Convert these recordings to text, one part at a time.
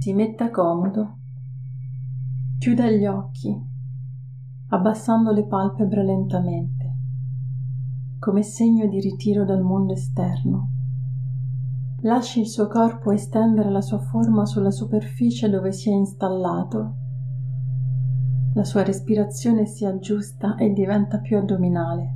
Si metta comodo, chiuda gli occhi, abbassando le palpebre lentamente, come segno di ritiro dal mondo esterno. Lasci il suo corpo estendere la sua forma sulla superficie dove si è installato. La sua respirazione si aggiusta e diventa più addominale.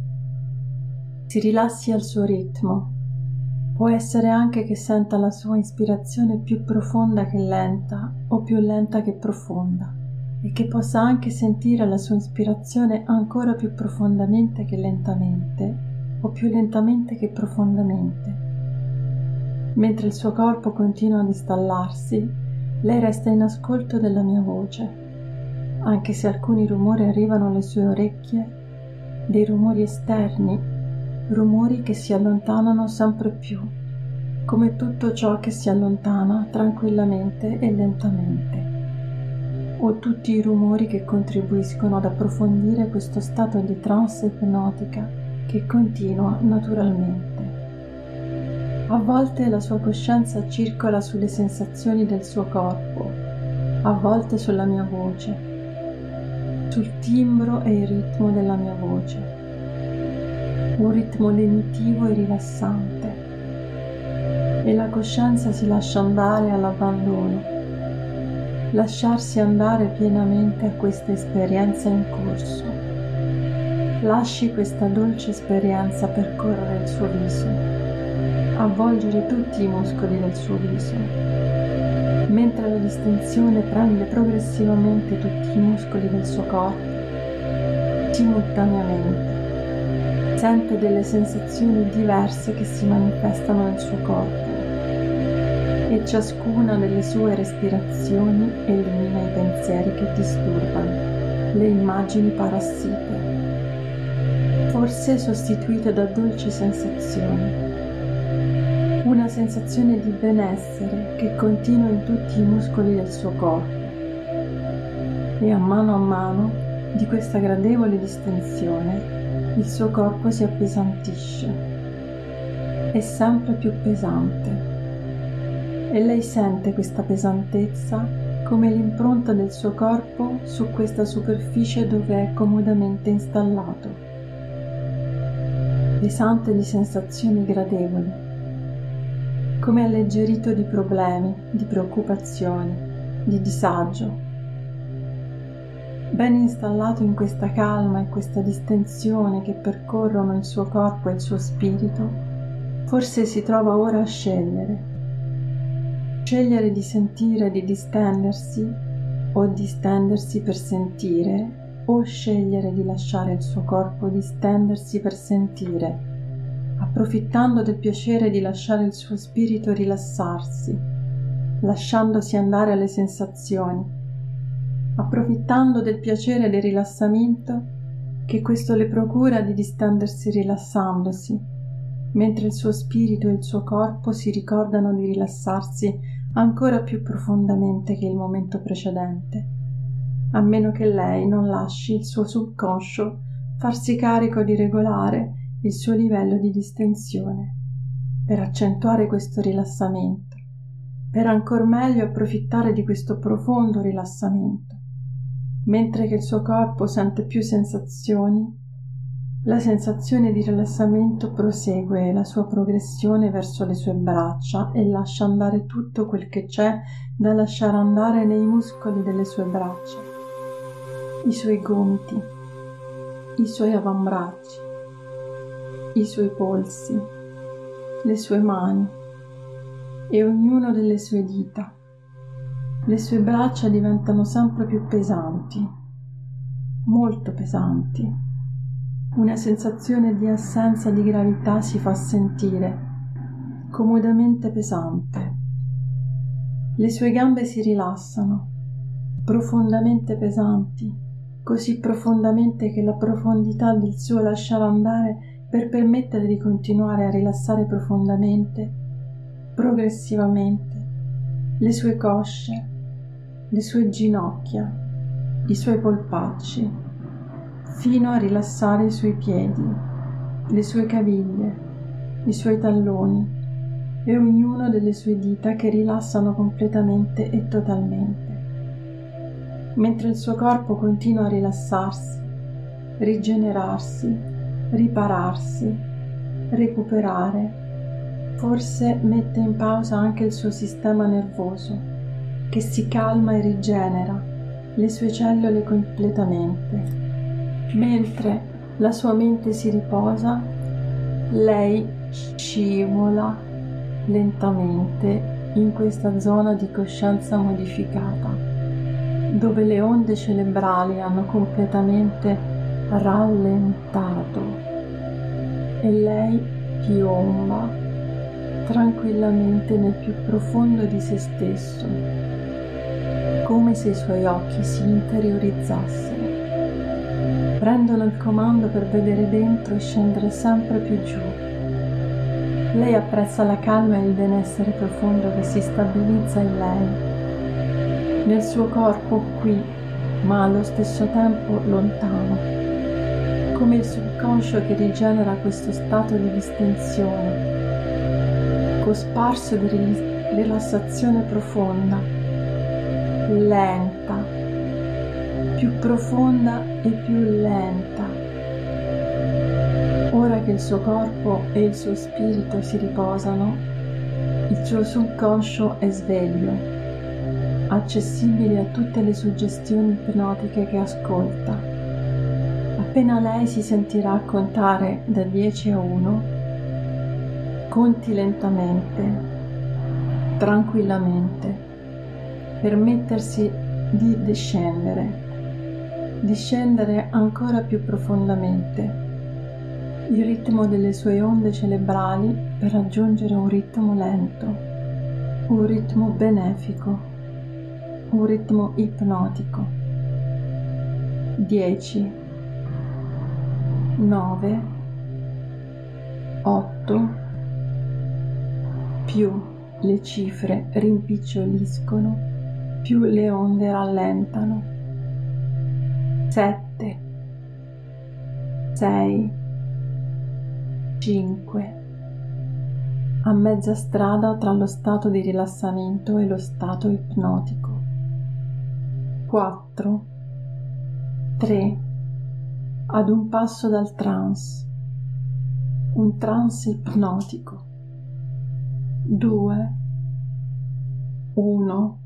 Si rilassi al suo ritmo. Può essere anche che senta la sua ispirazione più profonda che lenta o più lenta che profonda e che possa anche sentire la sua ispirazione ancora più profondamente che lentamente o più lentamente che profondamente. Mentre il suo corpo continua ad installarsi, lei resta in ascolto della mia voce, anche se alcuni rumori arrivano alle sue orecchie, dei rumori esterni, rumori che si allontanano sempre più, come tutto ciò che si allontana tranquillamente e lentamente, o tutti i rumori che contribuiscono ad approfondire questo stato di trance ipnotica che continua naturalmente. A volte la sua coscienza circola sulle sensazioni del suo corpo, a volte sulla mia voce, sul timbro e il ritmo della mia voce. Un ritmo lenitivo e rilassante, e la coscienza si lascia andare all'abbandono, lasciarsi andare pienamente a questa esperienza in corso. Lasci questa dolce esperienza percorrere il suo viso, avvolgere tutti i muscoli del suo viso, mentre la distensione prende progressivamente tutti i muscoli del suo corpo, simultaneamente. Sente delle sensazioni diverse che si manifestano nel suo corpo e ciascuna delle sue respirazioni elimina i pensieri che disturbano, le immagini parassite, forse sostituite da dolci sensazioni. Una sensazione di benessere che continua in tutti i muscoli del suo corpo e a mano di questa gradevole distensione il suo corpo si appesantisce, è sempre più pesante e lei sente questa pesantezza come l'impronta del suo corpo su questa superficie dove è comodamente installato, pesante di sensazioni gradevoli, come alleggerito di problemi, di preoccupazioni, di disagio. Ben installato in questa calma e questa distensione che percorrono il suo corpo e il suo spirito, forse si trova ora a scegliere di sentire, di distendersi, o distendersi per sentire, o scegliere di lasciare il suo corpo distendersi per sentire, approfittando del piacere di lasciare il suo spirito rilassarsi, lasciandosi andare alle sensazioni, approfittando del piacere del rilassamento che questo le procura di distendersi rilassandosi, mentre il suo spirito e il suo corpo si ricordano di rilassarsi ancora più profondamente che il momento precedente, a meno che lei non lasci il suo subconscio farsi carico di regolare il suo livello di distensione, per accentuare questo rilassamento, per ancor meglio approfittare di questo profondo rilassamento. Mentre che il suo corpo sente più sensazioni, la sensazione di rilassamento prosegue la sua progressione verso le sue braccia e lascia andare tutto quel che c'è da lasciare andare nei muscoli delle sue braccia, i suoi gomiti, i suoi avambracci, i suoi polsi, le sue mani e ognuno delle sue dita. Le sue braccia diventano sempre più pesanti, molto pesanti. Una sensazione di assenza di gravità si fa sentire, comodamente pesante. Le sue gambe si rilassano, profondamente pesanti, così profondamente che la profondità del suo lasciare andare per permettere di continuare a rilassare profondamente, progressivamente, le sue cosce, le sue ginocchia, i suoi polpacci, fino a rilassare i suoi piedi, le sue caviglie, i suoi talloni, e ognuno delle sue dita che rilassano completamente e totalmente, mentre il suo corpo continua a rilassarsi, rigenerarsi, ripararsi, recuperare. Forse mette in pausa anche il suo sistema nervoso, che si calma e rigenera le sue cellule completamente. Mentre la sua mente si riposa, lei scivola lentamente in questa zona di coscienza modificata, dove le onde cerebrali hanno completamente rallentato e lei piomba tranquillamente nel più profondo di se stesso, come se i suoi occhi si interiorizzassero, prendono il comando per vedere dentro e scendere sempre più giù. Lei apprezza la calma e il benessere profondo che si stabilizza in lei, nel suo corpo qui, ma allo stesso tempo lontano, come il subconscio che rigenera questo stato di distensione, cosparso di rilassazione profonda, lenta, più profonda e più lenta. Ora che il suo corpo e il suo spirito si riposano, il suo subconscio è sveglio, accessibile a tutte le suggestioni ipnotiche che ascolta. Appena lei si sentirà contare da 10 a 1, conti lentamente, tranquillamente, permettersi di discendere ancora più profondamente il ritmo delle sue onde cerebrali per raggiungere un ritmo lento, un ritmo benefico, un ritmo ipnotico. 10, 9, 8, più le cifre rimpiccioliscono, più le onde rallentano. 7, 6, 5, a mezza strada tra lo stato di rilassamento e lo stato ipnotico. 4, 3, ad un passo dal trance, un trance ipnotico. 2, 1.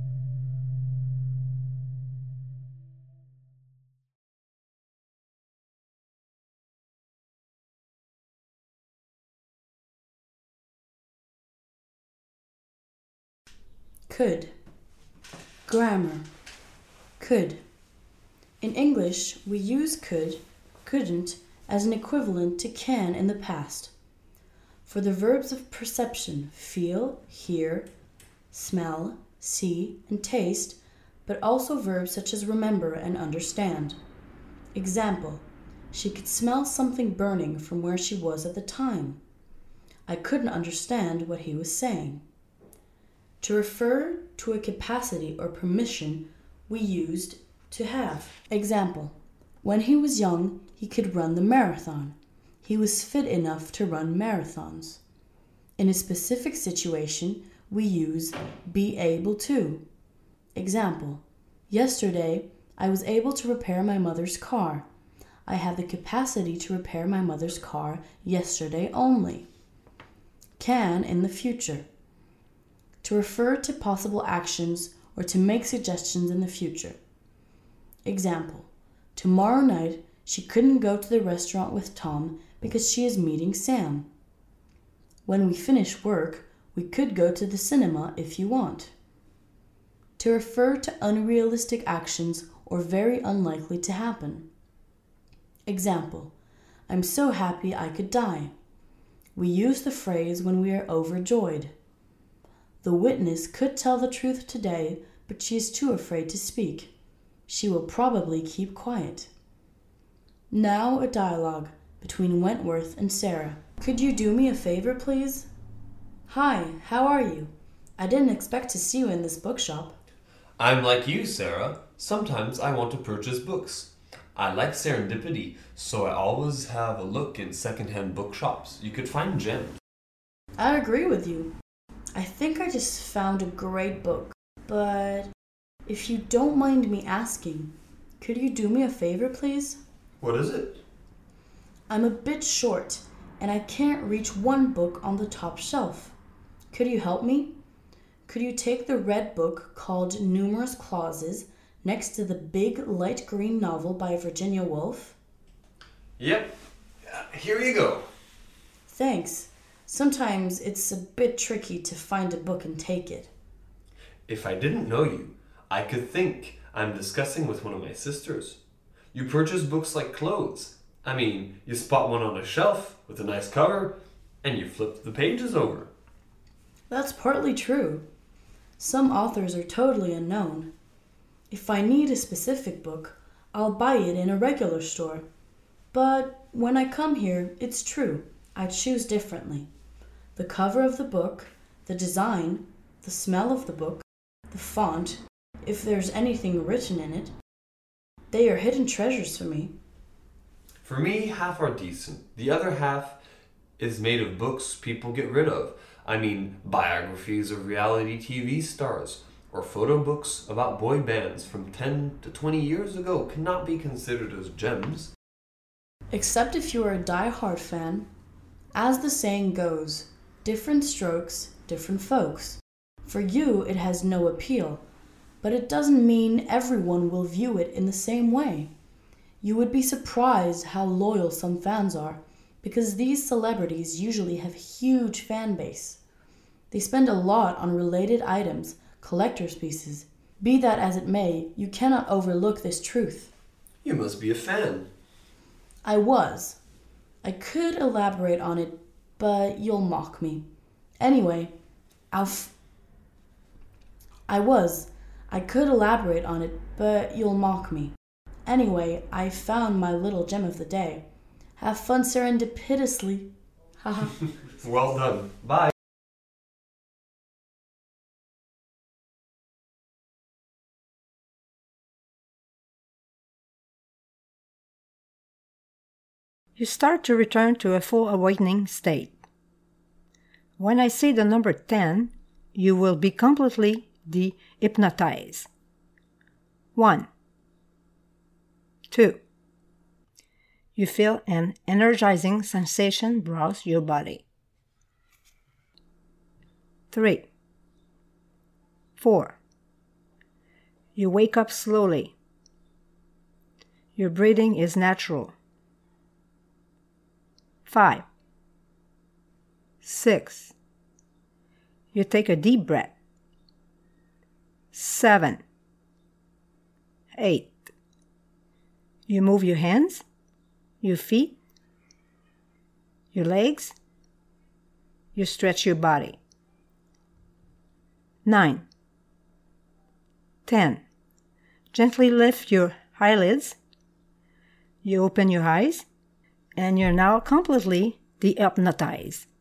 Could. Grammar. Could. In English, we use could, couldn't as an equivalent to can in the past. For the verbs of perception, feel, hear, smell, see, and taste, but also verbs such as remember and understand. Example, she could smell something burning from where she was at the time. I couldn't understand what he was saying. To refer to a capacity or permission, we used to have. Example, when he was young, he could run the marathon. He was fit enough to run marathons. In a specific situation, we use be able to. Example, yesterday, I was able to repair my mother's car. I had the capacity to repair my mother's car yesterday only. Can in the future. To refer to possible actions or to make suggestions in the future. Example, tomorrow night she couldn't go to the restaurant with Tom because she is meeting Sam. When we finish work, we could go to the cinema if you want. To refer to unrealistic actions or very unlikely to happen. Example, I'm so happy I could die. We use the phrase when we are overjoyed. The witness could tell the truth today, but she is too afraid to speak. She will probably keep quiet. Now a dialogue between Wentworth and Sarah. Could you do me a favor, please? Hi, how are you? I didn't expect to see you in this bookshop. I'm like you, Sarah. Sometimes I want to purchase books. I like serendipity, so I always have a look in second-hand bookshops. You could find gems. I agree with you. I think I just found a great book. But if you don't mind me asking, could you do me a favor, please? What is it? I'm a bit short, and I can't reach one book on the top shelf. Could you help me? Could you take the red book called Numerous Clauses next to the big light green novel by Virginia Woolf? Yep. Here you go. Thanks. Sometimes it's a bit tricky to find a book and take it. If I didn't know you, I could think I'm discussing with one of my sisters. You purchase books like clothes. I mean, you spot one on a shelf with a nice cover, and you flip the pages over. That's partly true. Some authors are totally unknown. If I need a specific book, I'll buy it in a regular store. But when I come here, it's true, I choose differently. The cover of the book, the design, the smell of the book, the font, if there's anything written in it, they are hidden treasures for me. For me, half are decent. The other half is made of books people get rid of. I mean, biographies of reality TV stars, or photo books about boy bands from 10 to 20 years ago cannot be considered as gems. Except if you are a die-hard fan. As the saying goes, different strokes, different folks. For you, it has no appeal, but it doesn't mean everyone will view it in the same way. You would be surprised how loyal some fans are, because these celebrities usually have huge fan base. They spend a lot on related items, collector's pieces. Be that as it may, you cannot overlook this truth. You must be a fan. I was. I could elaborate on it, but you'll mock me. Anyway, I could elaborate on it, but you'll mock me. Anyway, I found my little gem of the day. Have fun serendipitously. Haha. Well done. Bye. You start to return to a full awakening state. When I say the number 10, you will be completely de-hypnotized. 1, 2. You feel an energizing sensation browse your body. 3, 4. You wake up slowly. Your breathing is natural. 5, 6. You take a deep breath. 7, 8. You move your hands, your feet, your legs. You stretch your body. 9, 10. Gently lift your eyelids. You open your eyes, and you're now completely de-hypnotized.